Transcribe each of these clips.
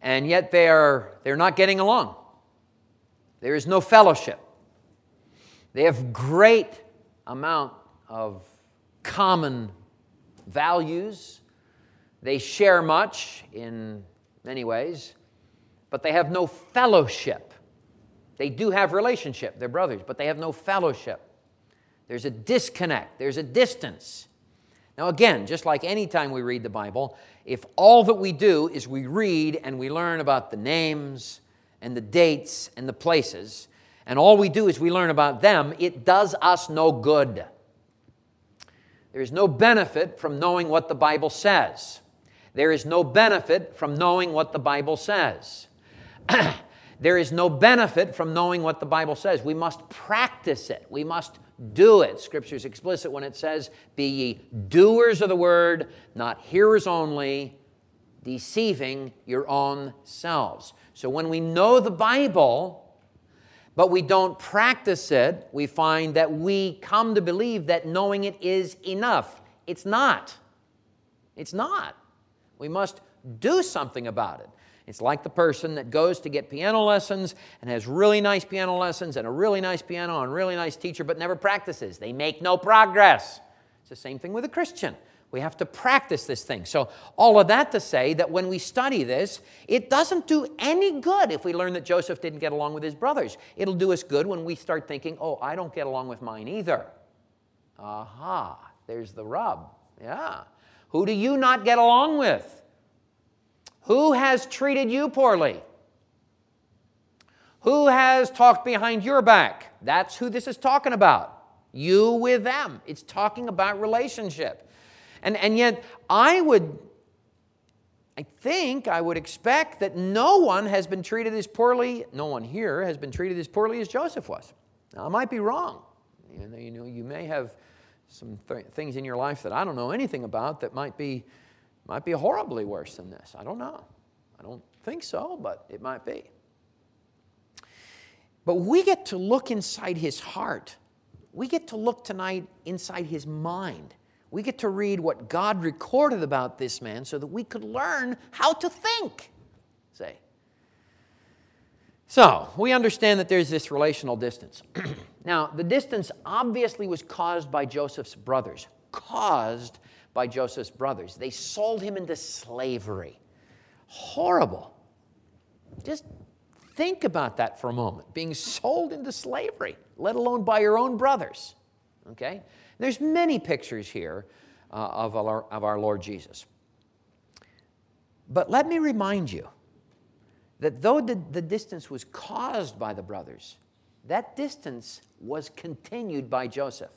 and yet they're not getting along. There is no fellowship. They have great amount of common values. They share much in many ways, but they have no fellowship. They do have relationship, they're brothers, but they have no fellowship. There's a disconnect, there's a distance. Now again, just like any time we read the Bible, if all that we do is we read and we learn about the names and the dates and the places, and all we do is we learn about them, it does us no good. There is no benefit from knowing what the Bible says. There is no benefit from knowing what the Bible says. There is no benefit from knowing what the Bible says. We must practice it. We must do it. Scripture is explicit when it says, "Be ye doers of the word, not hearers only, deceiving your own selves." So when we know the Bible, but we don't practice it, we find that we come to believe that knowing it is enough. It's not. It's not. We must do something about it. It's like the person that goes to get piano lessons and has really nice piano lessons and a really nice piano and a really nice teacher, but never practices. They make no progress. It's the same thing with a Christian. We have to practice this thing. So all of that to say that when we study this, it doesn't do any good if we learn that Joseph didn't get along with his brothers. It'll do us good when we start thinking, oh, I don't get along with mine either. Aha, there's the rub. Yeah. Who do you not get along with? Who has treated you poorly? Who has talked behind your back? That's who this is talking about. You with them. It's talking about relationship. And yet I would expect that no one has been treated as poorly, no one here has been treated as poorly as Joseph was. Now, I might be wrong. You may have some things in your life that I don't know anything about that might be horribly worse than this. I don't know. I don't think so, but it might be. But we get to look inside his heart. We get to look tonight inside his mind. We get to read what God recorded about this man so that we could learn how to think. Say. So, we understand that there's this relational distance. Now, the distance obviously was caused by Joseph's brothers. They sold him into slavery. Horrible. Just think about that for a moment. Being sold into slavery, let alone by your own brothers. Okay? There's many pictures here of our Lord Jesus. But let me remind you that though the distance was caused by the brothers, that distance was continued by Joseph.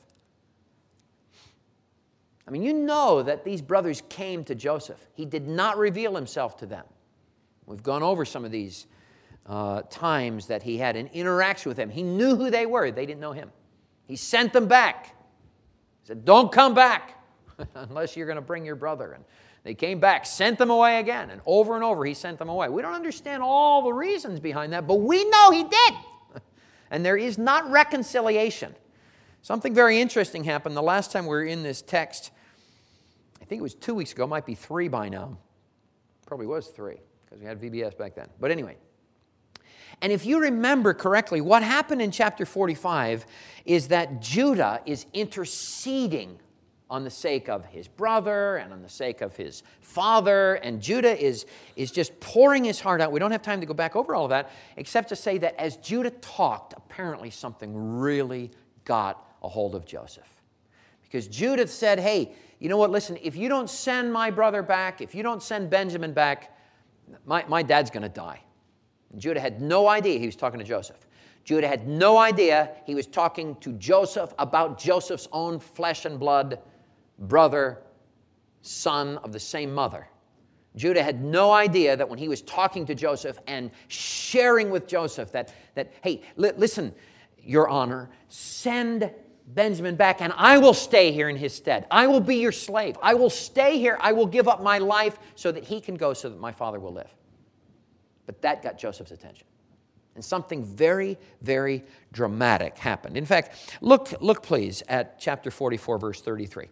I mean, you know that these brothers came to Joseph. He did not reveal himself to them. We've gone over some of these times that he had an interaction with them. He knew who they were. They didn't know him. He sent them back. He said, don't come back unless you're going to bring your brother. And they came back, sent them away again. And over he sent them away. We don't understand all the reasons behind that, but we know he did. And there is not reconciliation. Something very interesting happened the last time we were in this text. I think it was 2 weeks ago. It might be 3 by now. Probably was 3 because we had VBS back then. But anyway. And if you remember correctly, what happened in chapter 45 is that Judah is interceding on the sake of his brother and on the sake of his father. And Judah is just pouring his heart out. We don't have time to go back over all of that, except to say that as Judah talked, apparently something really got a hold of Joseph. Because Judah said, hey, you know what, listen, if you don't send my brother back, if you don't send Benjamin back, my dad's going to die. And Judah had no idea he was talking to Joseph. Judah had no idea he was talking to Joseph about Joseph's own flesh and blood brother, son of the same mother. Judah had no idea that when he was talking to Joseph and sharing with Joseph that hey, listen, Your Honor, send Benjamin back and I will stay here in his stead. I will be your slave. I will stay here. I will give up my life so that he can go so that my father will live. But that got Joseph's attention. And something very, very dramatic happened. In fact, look please at chapter 44, verse 33.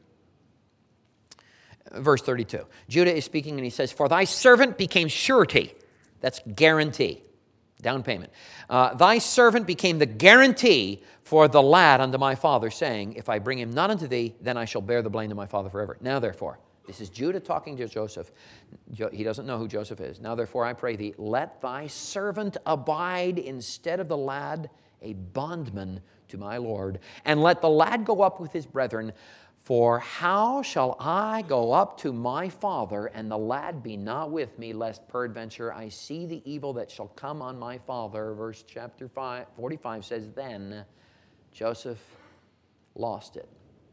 Verse 32. Judah is speaking and he says, for thy servant became surety That's guarantee, down payment. Thy servant became the guarantee for the lad unto my father, saying, if I bring him not unto thee, then I shall bear the blame to my father forever. Now therefore, this is Judah talking to Joseph. He doesn't know who Joseph is. Now therefore, I pray thee, let thy servant abide instead of the lad, a bondman to my Lord, and let the lad go up with his brethren. For how shall I go up to my father, and the lad be not with me, lest peradventure I see the evil that shall come on my father? Verse chapter 45 says, then Joseph lost it.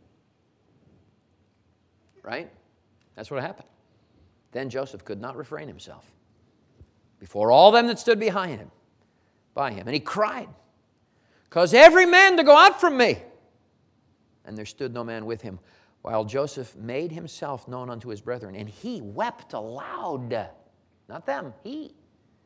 Right? That's what happened. Then Joseph could not refrain himself before all them that stood behind him, by him. And he cried, cause every man to go out from me. And there stood no man with him, while Joseph made himself known unto his brethren. And he wept aloud. Not them, he.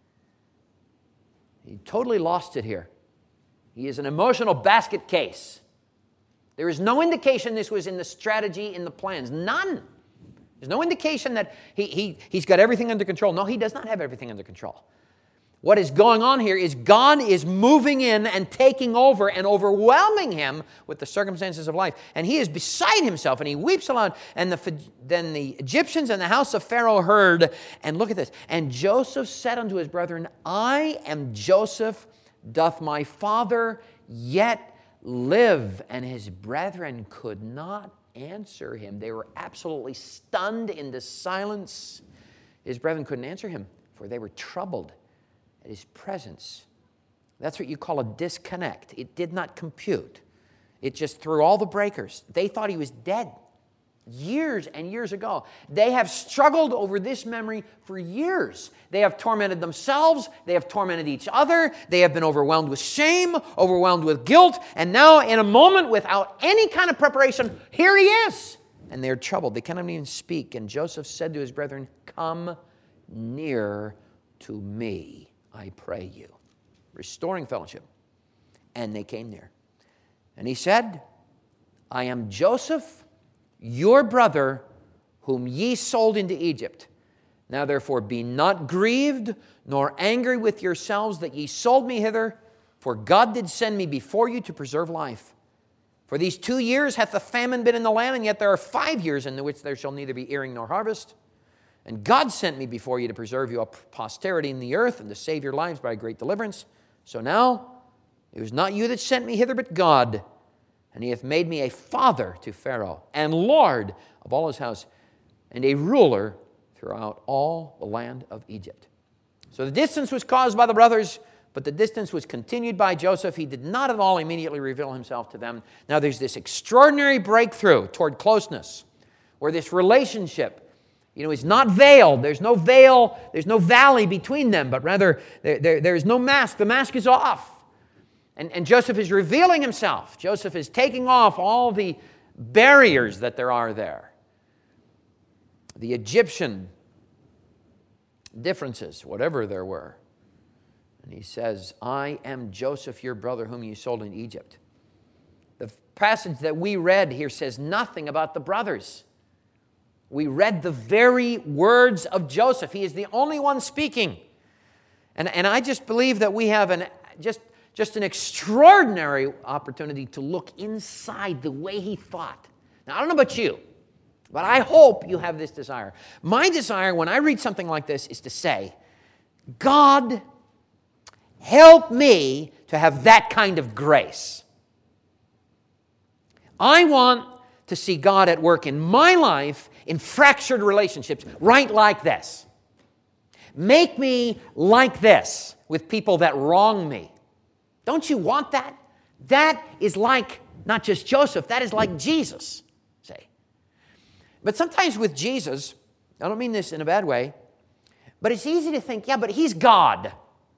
He totally lost it here. He is an emotional basket case. There is no indication this was in the strategy, in the plans. None. There's no indication that he's got everything under control. No, he does not have everything under control. What is going on here is God is moving in and taking over and overwhelming him with the circumstances of life. And he is beside himself and he weeps aloud. And then the Egyptians and the house of Pharaoh heard. And look at this. And Joseph said unto his brethren, I am Joseph. Doth my father yet live? And his brethren could not answer him. They were absolutely stunned into silence. His brethren couldn't answer him, for they were troubled at his presence. That's what you call a disconnect. It did not compute. It just threw all the breakers. They thought he was dead years and years ago. They have struggled over this memory for years. They have tormented themselves. They have tormented each other. They have been overwhelmed with shame, overwhelmed with guilt. And now in a moment, without any kind of preparation, here he is. And they're troubled. They cannot even speak. And Joseph said to his brethren, come near to me, I pray you. Restoring fellowship. And they came near. And he said, I am Joseph, your brother, whom ye sold into Egypt. Now therefore be not grieved, nor angry with yourselves that ye sold me hither, for God did send me before you to preserve life. For these 2 years hath the famine been in the land, and yet there are 5 years in the which there shall neither be earing nor harvest. And God sent me before you to preserve you a posterity in the earth and to save your lives by a great deliverance. So now it was not you that sent me hither, but God. And he hath made me a father to Pharaoh and Lord of all his house and a ruler throughout all the land of Egypt. So the distance was caused by the brothers, but the distance was continued by Joseph. He did not at all immediately reveal himself to them. Now there's this extraordinary breakthrough toward closeness where this relationship, is not veiled. There's no veil, there's no valley between them, but rather there's no mask. The mask is off. And Joseph is revealing himself. Joseph is taking off all the barriers that there are there. The Egyptian differences, whatever there were. And he says, I am Joseph, your brother, whom you sold in Egypt. The passage that we read here says nothing about the brothers. We read the very words of Joseph. He is the only one speaking. And I just believe that we have just an extraordinary opportunity to look inside the way he thought. Now, I don't know about you, but I hope you have this desire. My desire when I read something like this is to say, God, help me to have that kind of grace. I want to see God at work in my life in fractured relationships, right like this. Make me like this with people that wrong me. Don't you want that? That is like not just Joseph, that is like Jesus, say. But sometimes with Jesus, I don't mean this in a bad way, but it's easy to think, yeah, but he's God.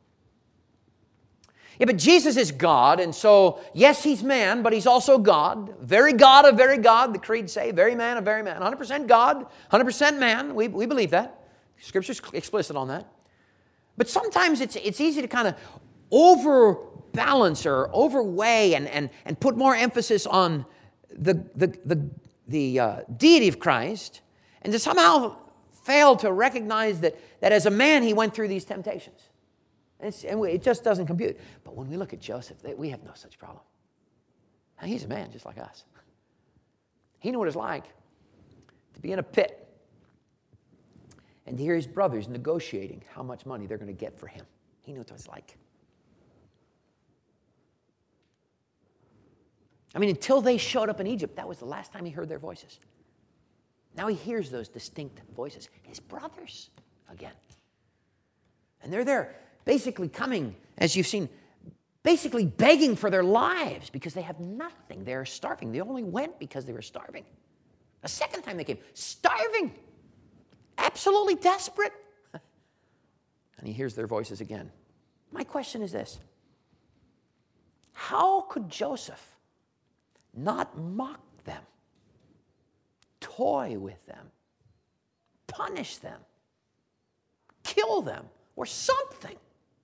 Yeah, but Jesus is God, and so, yes, he's man, but he's also God. Very God of very God, the creeds say. Very man of very man. 100% God, 100% man. We believe that. Scripture's explicit on that. But sometimes it's easy to kind of overbalance or overweigh and put more emphasis on the deity of Christ, and to somehow fail to recognize that as a man he went through these temptations. And it just doesn't compute. But when we look at Joseph, we have no such problem. Now, he's a man just like us. He knew what it's like to be in a pit and to hear his brothers negotiating how much money they're going to get for him. He knew what it was like. I mean, until they showed up in Egypt, that was the last time he heard their voices. Now he hears those distinct voices. His brothers again. And they're there basically coming, as you've seen, basically begging for their lives because they have nothing. They're starving. They only went because they were starving. A second time they came, starving, absolutely desperate. And he hears their voices again. My question is this. How could Joseph not mock them, toy with them, punish them, kill them, or something?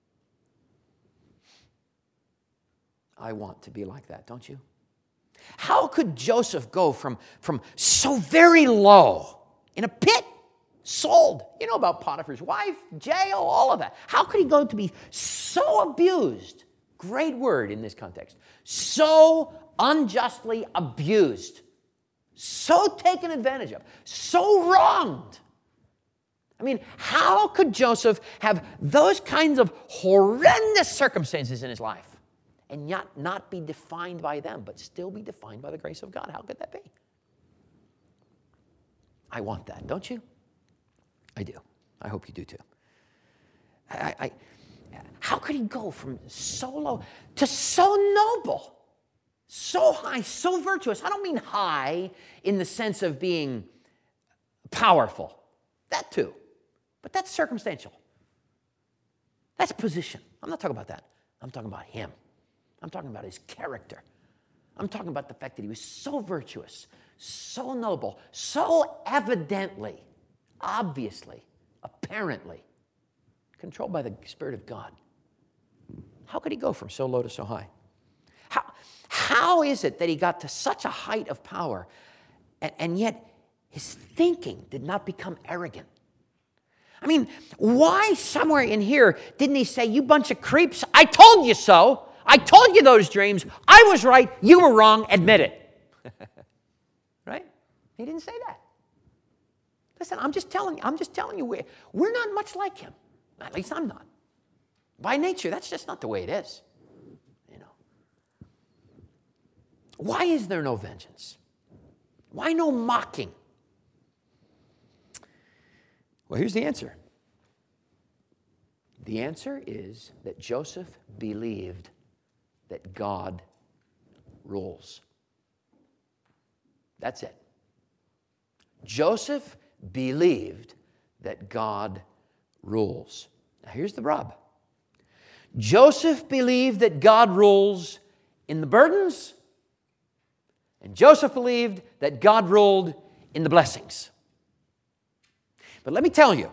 I want to be like that, don't you? How could Joseph go from so very low, in a pit, sold, you know about Potiphar's wife, jail, all of that. How could he go to be so abused? Great word in this context. So unjustly abused, so taken advantage of, so wronged. I mean, how could Joseph have those kinds of horrendous circumstances in his life and yet not be defined by them, but still be defined by the grace of God? How could that be? I want that, don't you? I do. I hope you do too. How could he go from so low to so noble, so high, so virtuous? I don't mean high in the sense of being powerful. That too. But that's circumstantial. That's position. I'm not talking about that. I'm talking about him. I'm talking about his character. I'm talking about the fact that he was so virtuous, so noble, so evidently, obviously, apparently, controlled by the Spirit of God. How could he go from so low to so high? How is it that he got to such a height of power, and yet his thinking did not become arrogant? I mean, why somewhere in here didn't he say, you bunch of creeps, I told you so. I told you those dreams. I was right. You were wrong. Admit it. Right? He didn't say that. Listen, I'm just telling you, we're not much like him. At least I'm not. By nature, that's just not the way it is. You know. Why is there no vengeance? Why no mocking? Well, here's the answer. The answer is that Joseph believed that God rules. That's it. Joseph believed that God rules. Now here's the rub. Joseph believed that God rules in the burdens, and Joseph believed that God ruled in the blessings. But let me tell you,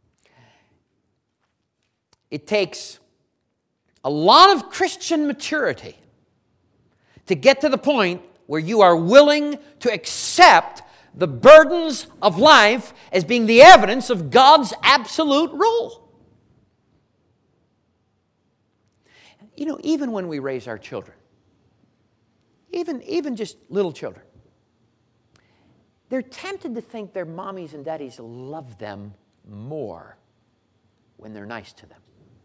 it takes a lot of Christian maturity to get to the point where you are willing to accept the burdens of life as being the evidence of God's absolute rule. You know, even when we raise our children, even just little children, they're tempted to think their mommies and daddies love them more when they're nice to them.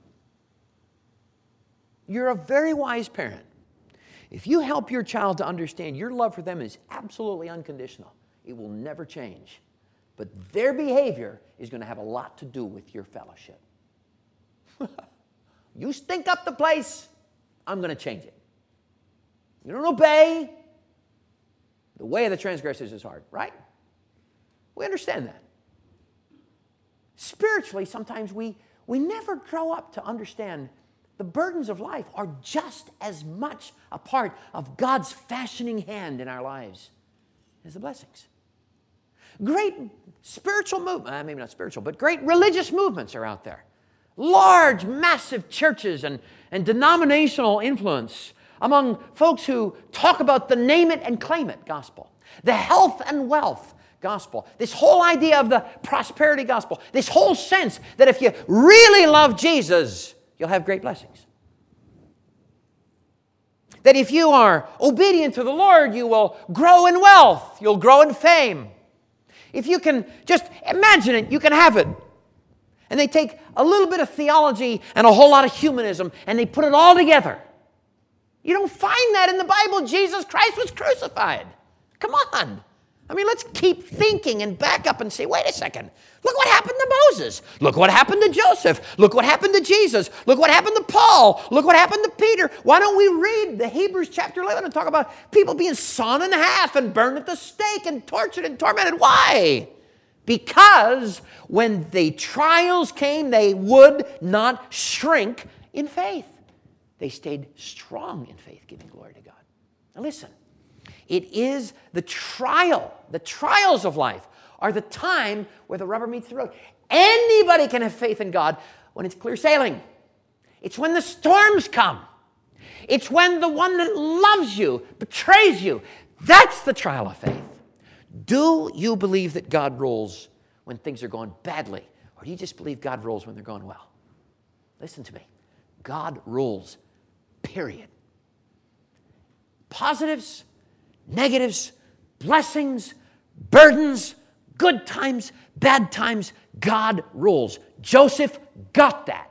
You're a very wise parent if you help your child to understand your love for them is absolutely unconditional. It will never change. But their behavior is going to have a lot to do with your fellowship. You stink up the place, I'm going to change it. You don't obey, the way of the transgressors is hard, right? We understand that. Spiritually, sometimes we never grow up to understand the burdens of life are just as much a part of God's fashioning hand in our lives as the blessings. Great spiritual movement, maybe not spiritual, but great religious movements are out there. Large, massive churches and denominational influence among folks who talk about the name it and claim it gospel. The health and wealth gospel, this whole idea of the prosperity gospel, this whole sense that if you really love Jesus, you'll have great blessings. That if you are obedient to the Lord, you will grow in wealth, you'll grow in fame. If you can just imagine it, you can have it. And they take a little bit of theology and a whole lot of humanism and they put it all together. You don't find that in the Bible. Jesus Christ was crucified. Come on. I mean, let's keep thinking and back up and say, wait a second. Look what happened to Moses. Look what happened to Joseph. Look what happened to Jesus. Look what happened to Paul. Look what happened to Peter. Why don't we read the Hebrews chapter 11 and talk about people being sawn in half and burned at the stake and tortured and tormented? Why? Because when the trials came, they would not shrink in faith. They stayed strong in faith, giving glory to God. Now listen, it is the trials of life are the time where the rubber meets the road. Anybody can have faith in God when it's clear sailing. It's when the storms come. It's when the one that loves you betrays you. That's the trial of faith. Do you believe that God rules when things are going badly? Or do you just believe God rules when they're going well? Listen to me. God rules, period. Positives, negatives, blessings, burdens, good times, bad times, God rules. Joseph got that.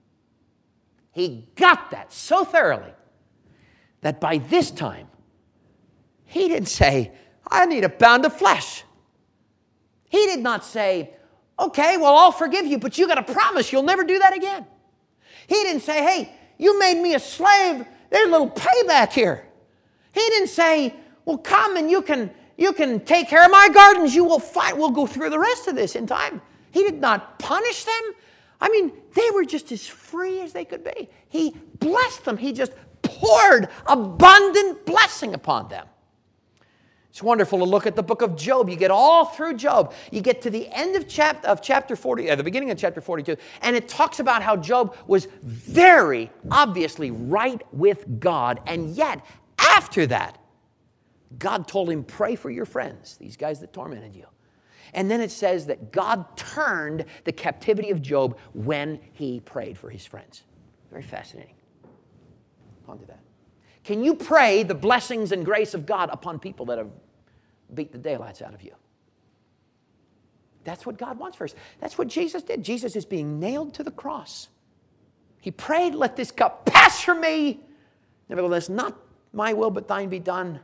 He got that so thoroughly that by this time, he didn't say, I need a pound of flesh. He did not say, okay, well, I'll forgive you, but you got to promise you'll never do that again. He didn't say, hey, you made me a slave. There's a little payback here. He didn't say, well, come and you can take care of my gardens. You will fight. We'll go through the rest of this in time. He did not punish them. I mean, they were just as free as they could be. He blessed them. He just poured abundant blessing upon them. It's wonderful to look at the book of Job. You get all through Job. You get to the end of chapter 40, at the beginning of chapter 42, and it talks about how Job was very obviously right with God, and yet after that, God told him, pray for your friends, these guys that tormented you. And then it says that God turned the captivity of Job when he prayed for his friends. Very fascinating. Ponder that. Can you pray the blessings and grace of God upon people that have beat the daylights out of you? That's what God wants for us. That's what Jesus did. Jesus is being nailed to the cross. He prayed, let this cup pass from me. Nevertheless, not my will, but thine be done.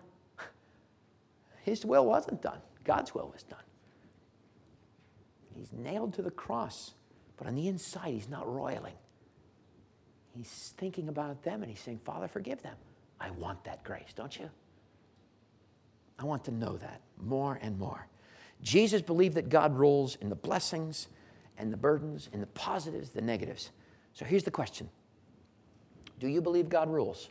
His will wasn't done. God's will was done. He's nailed to the cross, but on the inside, he's not roiling. He's thinking about them, and he's saying, Father, forgive them. I want that grace, don't you? I want to know that more and more. Jesus believed that God rules in the blessings and the burdens, in the positives, the negatives. So here's the question. Do you believe God rules?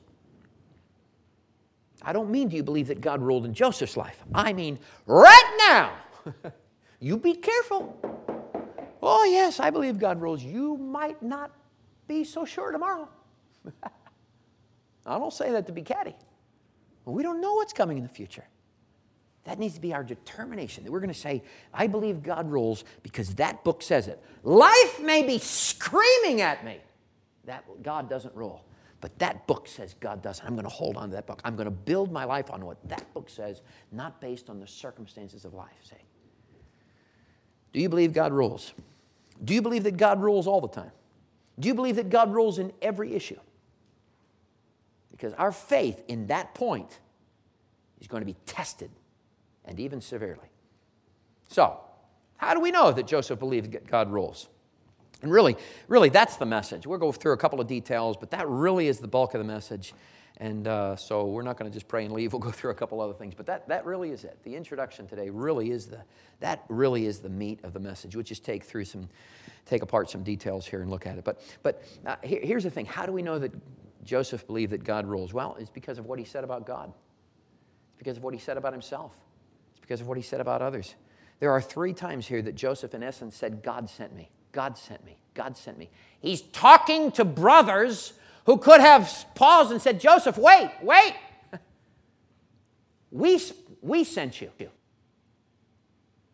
I don't mean do you believe that God ruled in Joseph's life. I mean right now. You be careful. Oh, yes, I believe God rules. You might not be so sure tomorrow. I don't say that to be catty. We don't know what's coming in the future. That needs to be our determination. That we're going to say, I believe God rules because that book says it. Life may be screaming at me that God doesn't rule. But that book says God doesn't. I'm going to hold on to that book. I'm going to build my life on what that book says, not based on the circumstances of life. Say, do you believe God rules? Do you believe that God rules all the time? Do you believe that God rules in every issue? Because our faith in that point is going to be tested, and even severely. So, how do we know that Joseph believed that God rules? And really, that's the message. We'll go through a couple of details, but that really is the bulk of the message. And so we're not going to just pray and leave. We'll go through a couple other things. But that really is it. The introduction today really is the meat of the message. We'll just take apart some details here and look at it. But here's the thing. How do we know that Joseph believed that God rules? Well, it's because of what he said about God. It's because of what he said about himself. It's because of what he said about others. There are 3 times here that Joseph, in essence, said, God sent me. God sent me. God sent me. He's talking to brothers who could have paused and said, Joseph, wait. We sent you.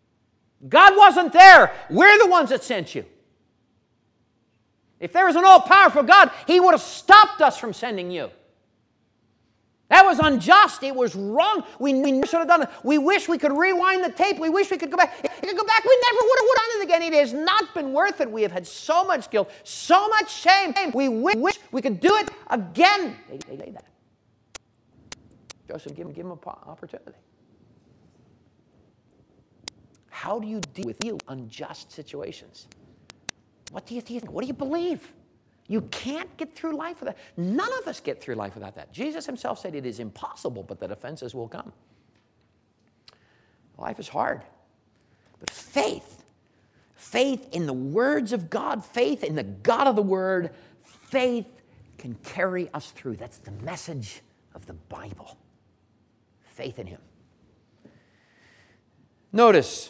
God wasn't there. We're the ones that sent you. If there was an all-powerful God, He would have stopped us from sending you. That was unjust. It was wrong. We should have done it. We wish we could rewind the tape. We wish we could go back. If we could go back, we never would have done it again. It has not been worth it. We have had so much guilt, so much shame. We wish we could do it again. They say that. Joseph, give him an opportunity. How do you deal with unjust situations? What do you think? What do you believe? You can't get through life without that. None of us get through life without that. Jesus Himself said it is impossible, but that offenses will come. Life is hard. But faith in the words of God, faith in the God of the Word, faith can carry us through. That's the message of the Bible. Faith in Him. Notice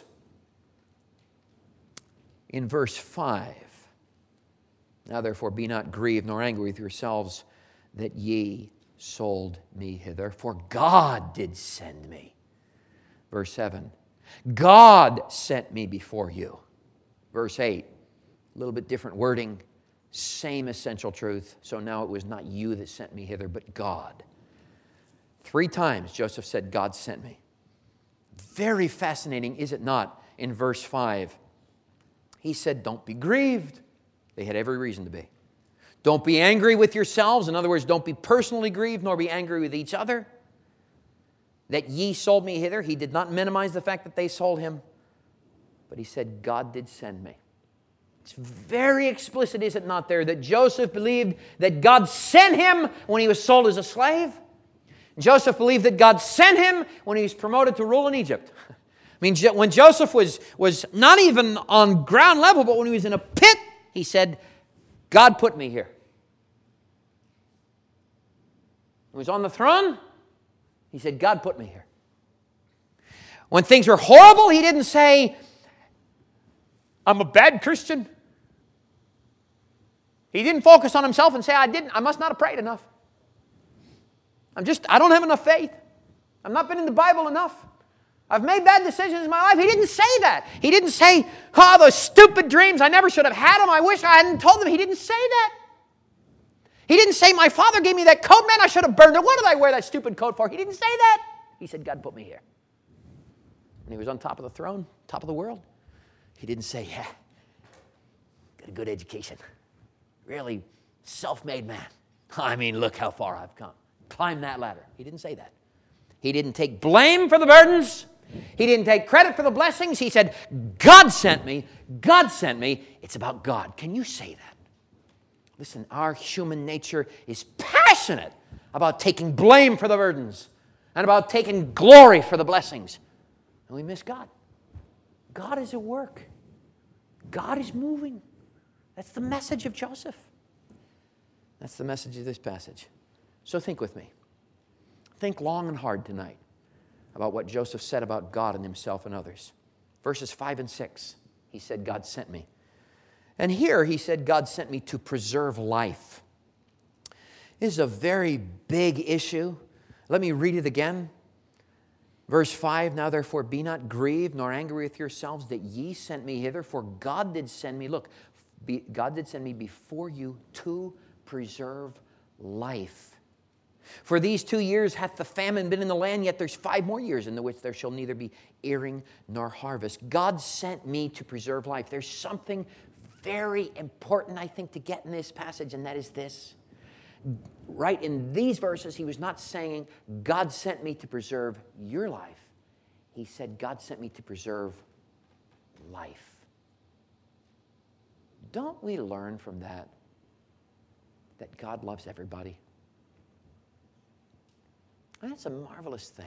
in verse 5, now therefore be not grieved nor angry with yourselves that ye sold me hither, for God did send me. Verse 7, God sent me before you. Verse 8, a little bit different wording, same essential truth. So now it was not you that sent me hither, but God. 3 times Joseph said, God sent me. Very fascinating, is it not? In verse 5, he said, don't be grieved. They had every reason to be. Don't be angry with yourselves. In other words, don't be personally grieved, nor be angry with each other. That ye sold me hither. He did not minimize the fact that they sold him. But he said, God did send me. It's very explicit, is it not, there, that Joseph believed that God sent him when he was sold as a slave. Joseph believed that God sent him when he was promoted to rule in Egypt. I mean, when Joseph was not even on ground level, but when he was in a pit, he said, God put me here. When he was on the throne, he said, God put me here. When things were horrible, he didn't say, I'm a bad Christian. He didn't focus on himself and say, I must not have prayed enough. I don't have enough faith. I've not been in the Bible enough. I've made bad decisions in my life. He didn't say that. He didn't say, oh, those stupid dreams, I never should have had them. I wish I hadn't told them. He didn't say that. He didn't say, my father gave me that coat, man, I should have burned it. What did I wear that stupid coat for? He didn't say that. He said, God put me here. And he was on top of the throne, top of the world. He didn't say, yeah, got a good education. Really self-made man. I mean, look how far I've come. Climb that ladder. He didn't say that. He didn't take blame for the burdens. He didn't take credit for the blessings. He said, God sent me. God sent me. It's about God. Can you say that? Listen, our human nature is passionate about taking blame for the burdens and about taking glory for the blessings. And we miss God. God is at work. God is moving. That's the message of Joseph. That's the message of this passage. So think with me. Think long and hard tonight about what Joseph said about God and himself and others. Verses 5 and 6, he said, God sent me. And here he said, God sent me to preserve life. This is a very big issue. Let me read it again. Verse 5, now therefore be not grieved nor angry with yourselves that ye sent me hither, for God did send me. Look, God did send me before you to preserve life. For these 2 years hath the famine been in the land, yet there's 5 more years in the which there shall neither be earing nor harvest. God sent me to preserve life. There's something very important, I think, to get in this passage, and that is this. Right in these verses, he was not saying, God sent me to preserve your life. He said, God sent me to preserve life. Don't we learn from that God loves everybody? And that's a marvelous thing.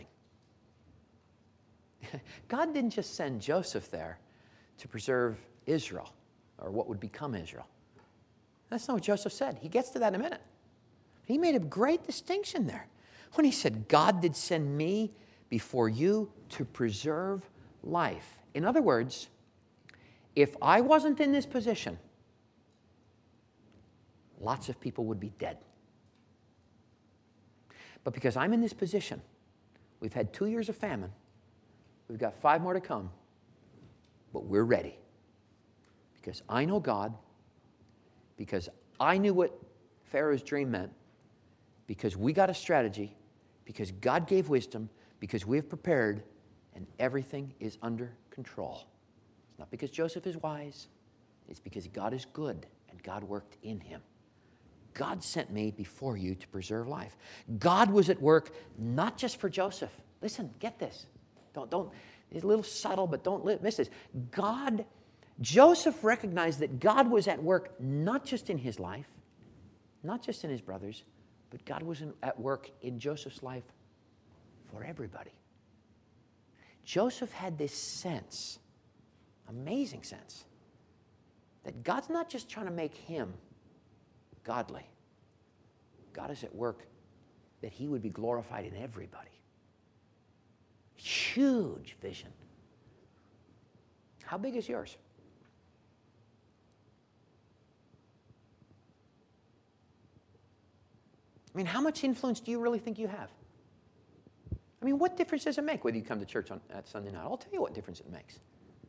God didn't just send Joseph there to preserve Israel, or what would become Israel. That's not what Joseph said. He gets to that in a minute. He made a great distinction there when he said, God did send me before you to preserve life. In other words, if I wasn't in this position, lots of people would be dead. But because I'm in this position, we've had 2 years of famine, we've got 5 more to come, but we're ready. Because I know God, because I knew what Pharaoh's dream meant, because we got a strategy, because God gave wisdom, because we have prepared, and everything is under control. It's not because Joseph is wise. It's because God is good, and God worked in him. God sent me before you to preserve life. God was at work not just for Joseph. Listen, get this. Don't. It's a little subtle, but don't miss this. Joseph recognized that God was at work not just in his life, not just in his brothers, but God was at work in Joseph's life for everybody. Joseph had this sense, amazing sense, that God's not just trying to make him godly. God is at work that he would be glorified in everybody. Huge vision. How big is yours? I mean, how much influence do you really think you have? I mean, what difference does it make whether you come to church at Sunday night? I'll tell you what difference it makes.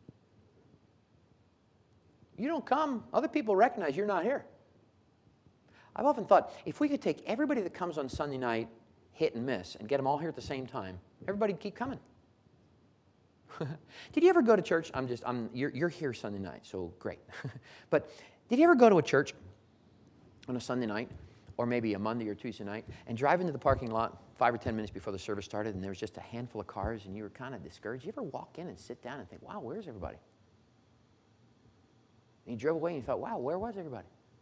You don't come, other people recognize you're not here. I've often thought, if we could take everybody that comes on Sunday night, hit and miss, and get them all here at the same time, everybody would keep coming. Did you ever go to church? You're here Sunday night, so great. But did you ever go to a church on a Sunday night, or maybe a Monday or Tuesday night, and drive into the parking lot 5 or 10 minutes before the service started, and there was just a handful of cars, and you were kind of discouraged? You ever walk in and sit down and think, wow, where's everybody? And you drove away and you thought, wow, where was everybody?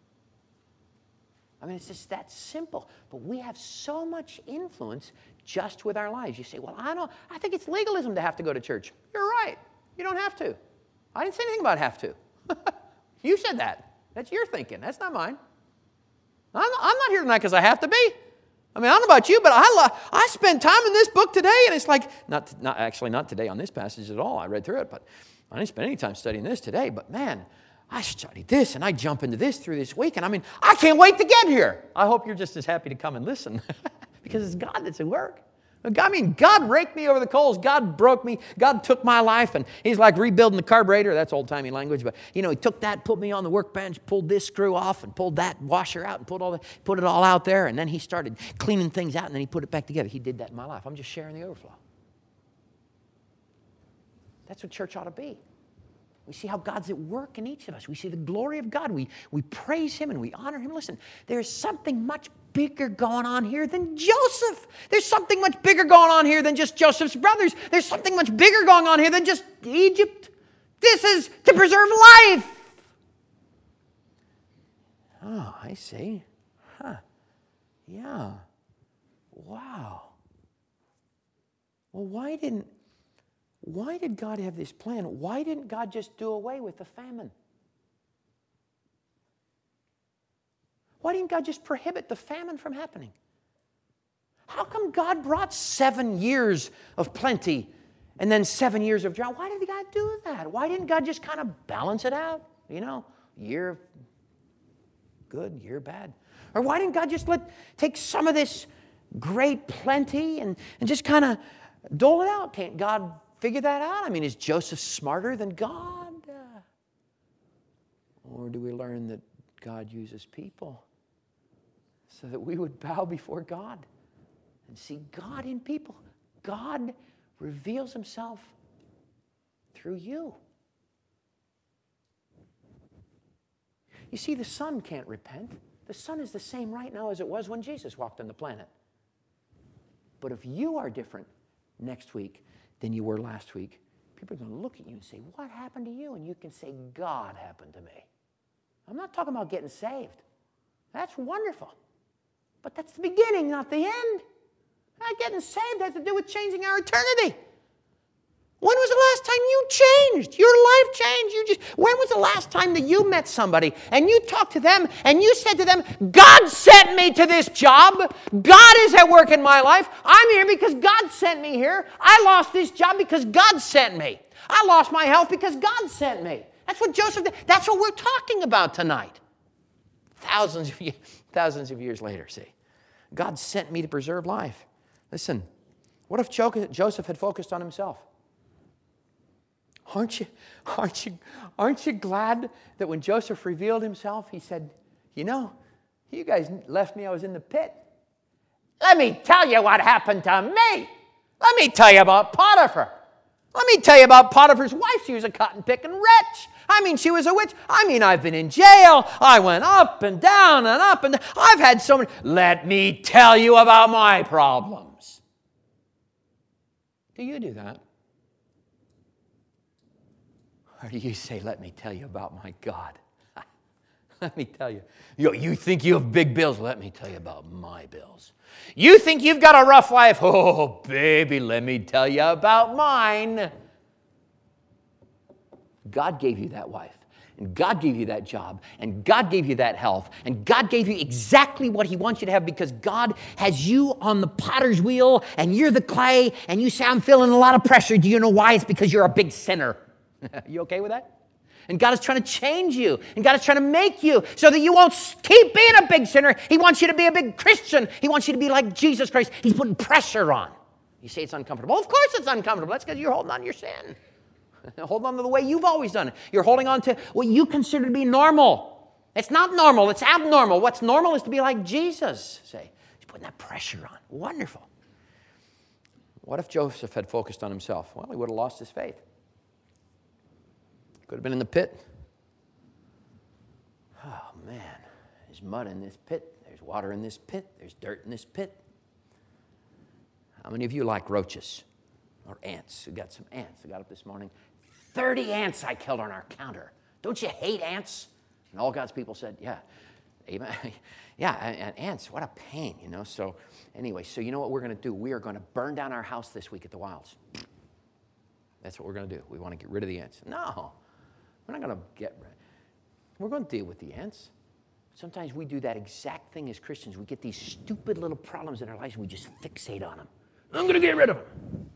I mean, it's just that simple. But we have so much influence just with our lives. You say, well, I think it's legalism to have to go to church. You're right. You don't have to. I didn't say anything about have to. You said that. That's your thinking. That's not mine. I'm not here tonight because I have to be. I mean, I don't know about you, but I spent time in this book today, and it's like, not today on this passage at all. I read through it, but I didn't spend any time studying this today. But man, I studied this, and I jump into this through this week, and I mean, I can't wait to get here. I hope you're just as happy to come and listen because it's God that's at work. I mean, God raked me over the coals. God broke me. God took my life, and he's like rebuilding the carburetor. That's old-timey language, but, he took that, put me on the workbench, pulled this screw off, and pulled that washer out, and put it all out there, and then he started cleaning things out, and then he put it back together. He did that in my life. I'm just sharing the overflow. That's what church ought to be. We see how God's at work in each of us. We see the glory of God. We praise him and we honor him. Listen, there's something much bigger going on here than Joseph. There's something much bigger going on here than just Joseph's brothers. There's something much bigger going on here than just Egypt. This is to preserve life. Oh, I see. Huh. Yeah. Wow. Well, why did God have this plan? Why didn't God just do away with the famine? Why didn't God just prohibit the famine from happening? How come God brought 7 years of plenty and then 7 years of drought? Why did God do that? Why didn't God just kind of balance it out? Year good, year bad. Or why didn't God just take some of this great plenty and just kind of dole it out? Can't God figure that out? I mean, is Joseph smarter than God? Or do we learn that God uses people so that we would bow before God and see God in people? God reveals himself through you. You see, the sun can't repent. The sun is the same right now as it was when Jesus walked on the planet. But if you are different next week than you were last week, people are going to look at you and say, what happened to you? And you can say, God happened to me. I'm not talking about getting saved. That's wonderful. But that's the beginning, not the end. Getting saved has to do with changing our eternity. When was the last time you changed? Your life changed. When was the last time that you met somebody and you talked to them and you said to them, God sent me to this job. God is at work in my life. I'm here because God sent me here. I lost this job because God sent me. I lost my health because God sent me. That's what Joseph did. That's what we're talking about tonight. Thousands of years later, see. God sent me to preserve life. Listen, what if Joseph had focused on himself? aren't you glad that when Joseph revealed himself, he said, you know, you guys left me, I was in the pit. Let me tell you what happened to me. Let me tell you about Potiphar. Let me tell you about Potiphar's wife. She was a cotton-picking wretch. I mean, she was a witch. I mean, I've been in jail. I went up and down and up and down. I've had so many. Let me tell you about my problems. Do you do that? Or do you say, let me tell you about my God? Let me tell you. You think you have big bills? Let me tell you about my bills. You think you've got a rough life? Oh, baby, let me tell you about mine. God gave you that wife, and God gave you that job, and God gave you that health, and God gave you exactly what He wants you to have because God has you on the potter's wheel, and you're the clay, and you say, I'm feeling a lot of pressure. Do you know why? It's because you're a big sinner. You okay with that? And God is trying to change you. And God is trying to make you so that you won't keep being a big sinner. He wants you to be a big Christian. He wants you to be like Jesus Christ. He's putting pressure on. You say it's uncomfortable. Of course it's uncomfortable. That's because you're holding on to your sin. Holding on to the way you've always done it. You're holding on to what you consider to be normal. It's not normal. It's abnormal. What's normal is to be like Jesus. Say, He's putting that pressure on. Wonderful. What if Joseph had focused on himself? Well, he would have lost his faith. Could have been in the pit. Oh, man. There's mud in this pit. There's water in this pit. There's dirt in this pit. How many of you like roaches or ants? We got some ants. I got up this morning. 30 ants I killed on our counter. Don't you hate ants? And all God's people said, yeah. Amen. Yeah, and ants, what a pain, you know. So anyway, so you know what we're going to do? We are going to burn down our house this week at the Wilds. That's what we're going to do. We want to get rid of the ants. No. We're not going to get rid. We're going to deal with the ants. Sometimes we do that exact thing as Christians. We get these stupid little problems in our lives and we just fixate on them. I'm going to get rid of them.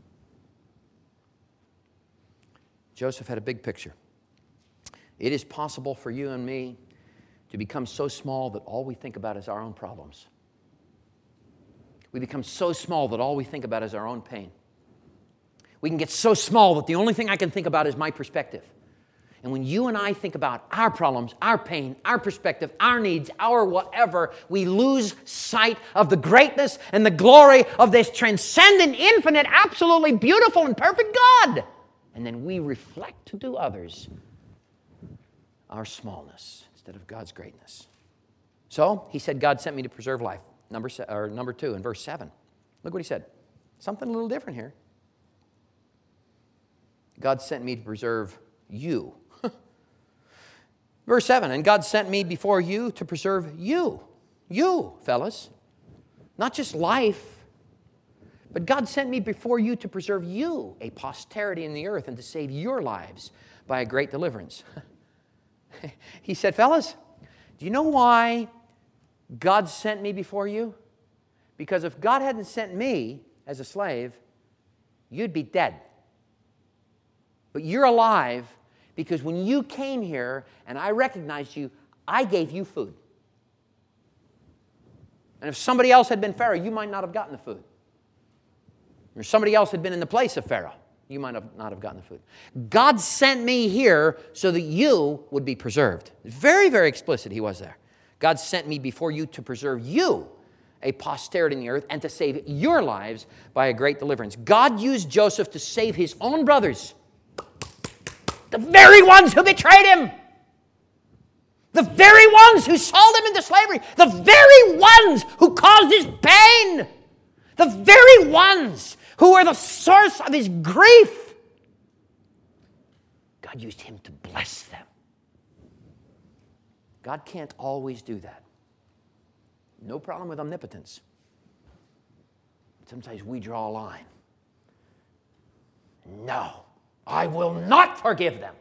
Joseph had a big picture. It is possible for you and me to become so small that all we think about is our own problems. We become so small that all we think about is our own pain. We can get so small that the only thing I can think about is my perspective. And when you and I think about our problems, our pain, our perspective, our needs, our whatever, we lose sight of the greatness and the glory of this transcendent, infinite, absolutely beautiful and perfect God. And then we reflect to others our smallness instead of God's greatness. So he said, God sent me to preserve life. Number 2 in verse 7. Look what he said. Something a little different here. God sent me to preserve you. Verse 7, and God sent me before you to preserve you. You, fellas. Not just life, but God sent me before you to preserve you, a posterity in the earth, and to save your lives by a great deliverance. He said, fellas, do you know why God sent me before you? Because if God hadn't sent me as a slave, you'd be dead. But you're alive because when you came here and I recognized you, I gave you food. And if somebody else had been Pharaoh, you might not have gotten the food. Or somebody else had been in the place of Pharaoh, you might not have gotten the food. God sent me here so that you would be preserved. Very, very explicit he was there. God sent me before you to preserve you, a posterity in the earth, and to save your lives by a great deliverance. God used Joseph to save his own brothers. The very ones who betrayed him. The very ones who sold him into slavery. The very ones who caused his pain. The very ones who were the source of his grief. God used him to bless them. God can't always do that. No problem with omnipotence. Sometimes we draw a line. No. I will not forgive them.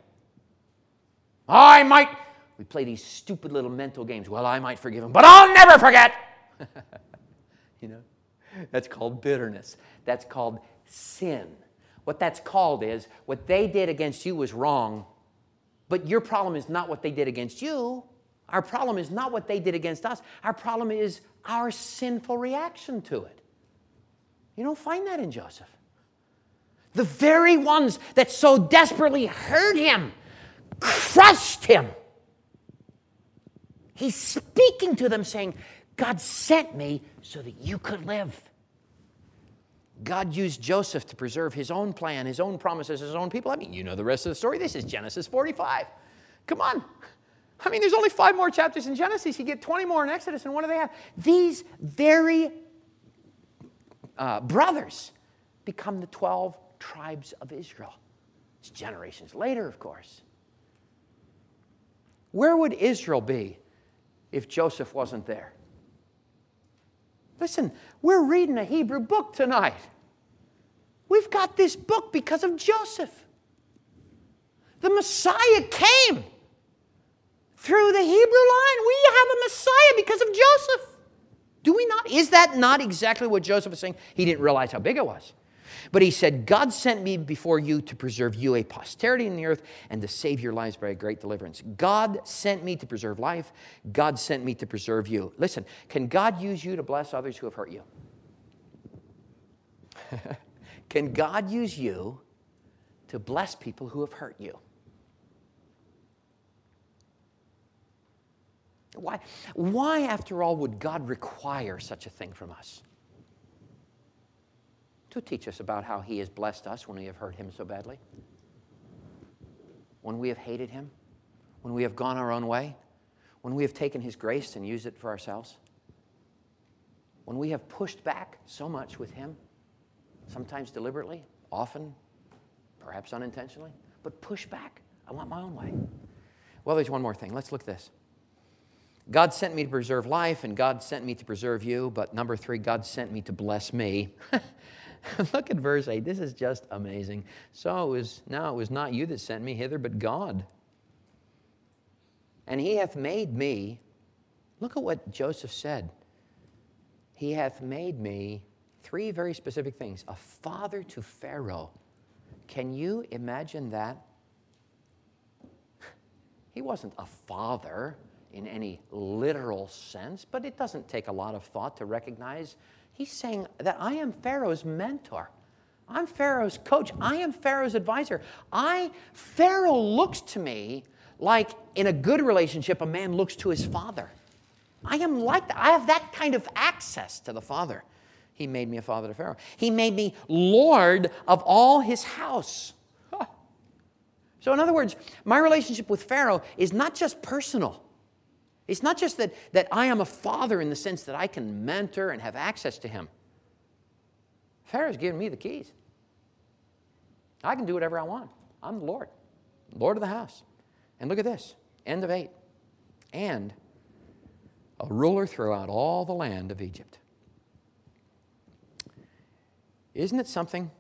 We play these stupid little mental games. Well, I might forgive them, but I'll never forget. You know, that's called bitterness. That's called sin. What that's called is what they did against you was wrong, but your problem is not what they did against you. Our problem is not what they did against us. Our problem is our sinful reaction to it. You don't find that in Joseph. The very ones that so desperately hurt him, crushed him. He's speaking to them saying, God sent me so that you could live. God used Joseph to preserve his own plan, his own promises, his own people. I mean, you know the rest of the story. This is Genesis 45. Come on. I mean, there's only 5 more chapters in Genesis. You get 20 more in Exodus, and what do they have? These very brothers become the 12 tribes of Israel. It's generations later, of course. Where would Israel be if Joseph wasn't there? Listen, we're reading a Hebrew book tonight. We've got this book because of Joseph. The Messiah came through the Hebrew line. We have a Messiah because of Joseph. Do we not? Is that not exactly what Joseph was saying? He didn't realize how big it was. But he said, God sent me before you to preserve you a posterity in the earth and to save your lives by a great deliverance. God sent me to preserve life. God sent me to preserve you. Listen, can God use you to bless others who have hurt you? Can God use you to bless people who have hurt you? Why, after all, would God require such a thing from us? To teach us about how he has blessed us when we have hurt him so badly, when we have hated him, when we have gone our own way, when we have taken his grace and used it for ourselves, when we have pushed back so much with him, sometimes deliberately, often, perhaps unintentionally, but push back. I want my own way. Well, there's one more thing. Let's look at this. God sent me to preserve life, and God sent me to preserve you, but number 3, God sent me to bless me. Look at verse 8. This is just amazing. So it was not you that sent me hither, but God. And he hath made me, look at what Joseph said. He hath made me 3 very specific things. A father to Pharaoh. Can you imagine that? He wasn't a father in any literal sense, but it doesn't take a lot of thought to recognize. He's saying that I am Pharaoh's mentor. I'm Pharaoh's coach. I am Pharaoh's advisor. Pharaoh looks to me like, in a good relationship, a man looks to his father. I am like that. I have that kind of access to the Father. He made me a father to Pharaoh. He made me Lord of all his house. Huh. So in other words, my relationship with Pharaoh is not just personal. It's not just that I am a father in the sense that I can mentor and have access to him. Pharaoh's given me the keys. I can do whatever I want. I'm the Lord of the house. And look at this, end of 8. And a ruler throughout all the land of Egypt. Isn't it something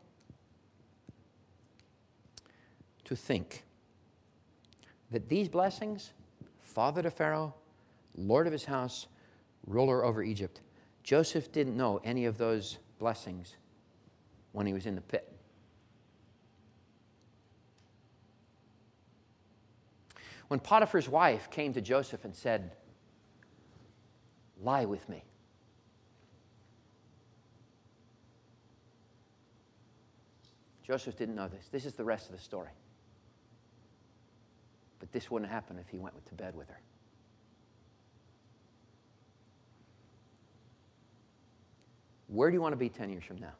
to think that these blessings, father to Pharaoh, Lord of his house, ruler over Egypt, Joseph didn't know any of those blessings when he was in the pit. When Potiphar's wife came to Joseph and said, lie with me, Joseph didn't know this. This is the rest of the story. But this wouldn't happen if he went to bed with her. Where do you want to be 10 years from now?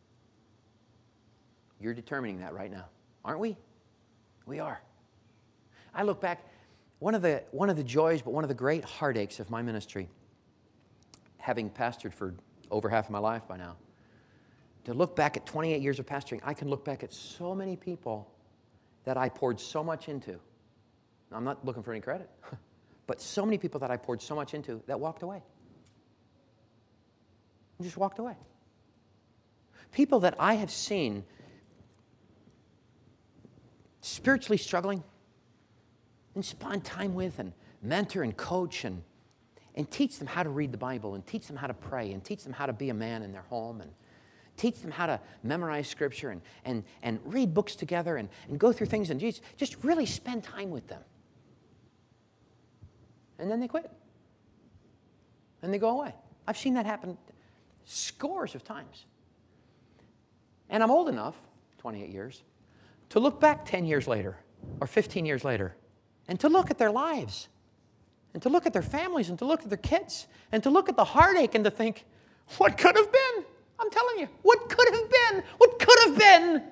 You're determining that right now, aren't we? We are. I look back, one of the joys, but one of the great heartaches of my ministry, having pastored for over half of my life by now, to look back at 28 years of pastoring, I can look back at so many people that I poured so much into. Now, I'm not looking for any credit, but so many people that I poured so much into that walked away. Just walked away. People that I have seen spiritually struggling and spend time with and mentor and coach and teach them how to read the Bible and teach them how to pray and teach them how to be a man in their home and teach them how to memorize Scripture and read books together and go through things and just really spend time with them. And then they quit. And they go away. I've seen that happen scores of times. And I'm old enough 28 years, to look back 10 years later or 15 years later and to look at their lives and to look at their families and to look at their kids and to look at the heartache and to think, what could have been? I'm telling you, what could have been? What could have been?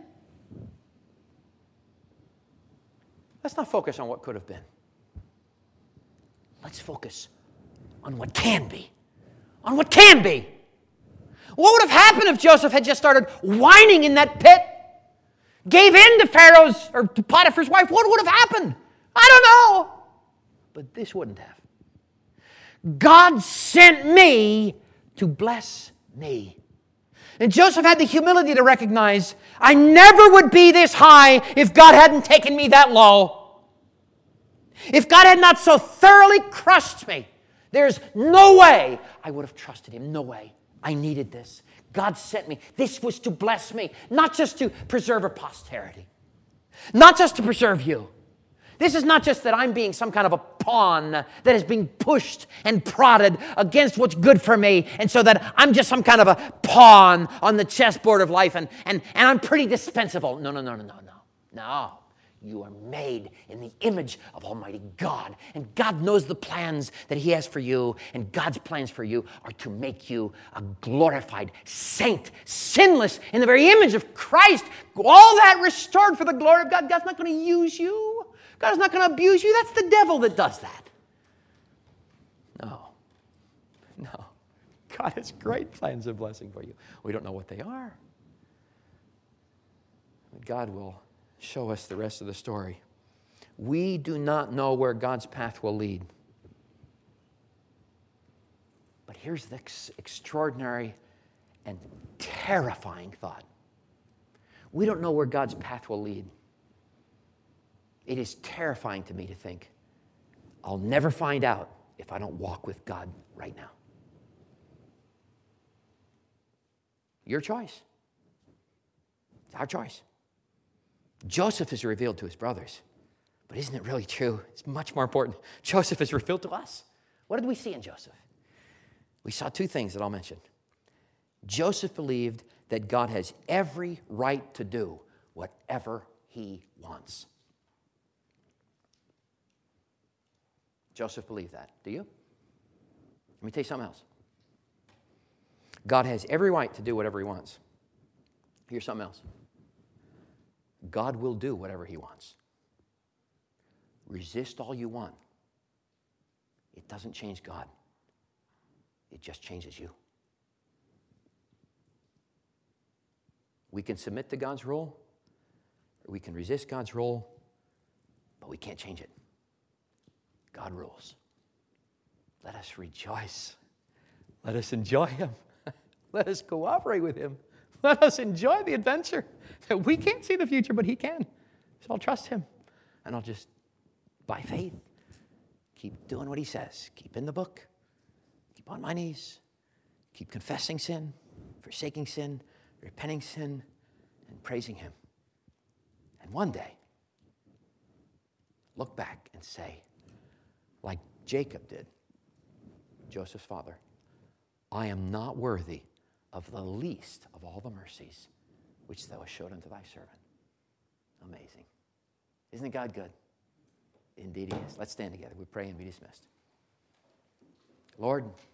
Let's not focus on what could have been. Let's focus on what can be. On what can be. What would have happened if Joseph had just started whining in that pit? Gave in to Pharaoh's or to Potiphar's wife? What would have happened? I don't know. But this wouldn't have. God sent me to bless me. And Joseph had the humility to recognize, I never would be this high if God hadn't taken me that low. If God had not so thoroughly crushed me, there's no way I would have trusted Him. No way. I needed this. God sent me. This was to bless me, not just to preserve a posterity, not just to preserve you. This is not just that I'm being some kind of a pawn that is being pushed and prodded against what's good for me, and so that I'm just some kind of a pawn on the chessboard of life, and I'm pretty dispensable. No. No. You are made in the image of Almighty God, and God knows the plans that He has for you, and God's plans for you are to make you a glorified saint, sinless, in the very image of Christ, all that restored for the glory of God. God's not going to use you. God is not going to abuse you. That's the devil that does that. No. God has great plans of blessing for you. We don't know what they are. But God will show us the rest of the story. We do not know where God's path will lead. But here's the extraordinary and terrifying thought. We don't know where God's path will lead. It is terrifying to me to think, I'll never find out if I don't walk with God right now. Your choice. It's our choice. Joseph is revealed to his brothers. But isn't it really true? It's much more important. Joseph is revealed to us. What did we see in Joseph? We saw two things that I'll mention. Joseph believed that God has every right to do whatever He wants. Joseph believed that. Do you? Let me tell you something else. God has every right to do whatever He wants. Here's something else. God will do whatever He wants. Resist all you want. It doesn't change God. It just changes you. We can submit to God's rule, or we can resist God's rule, but we can't change it. God rules. Let us rejoice. Let us enjoy Him. Let us cooperate with Him. Let us enjoy the adventure. We can't see the future, but He can. So I'll trust Him. And I'll just, by faith, keep doing what He says. Keep in the book. Keep on my knees. Keep confessing sin, forsaking sin, repenting sin, and praising Him. And one day, look back and say, like Jacob did, Joseph's father, I am not worthy of the least of all the mercies which Thou hast showed unto Thy servant. Amazing. Isn't God good? Indeed He is. Let's stand together. We pray and be dismissed. Lord,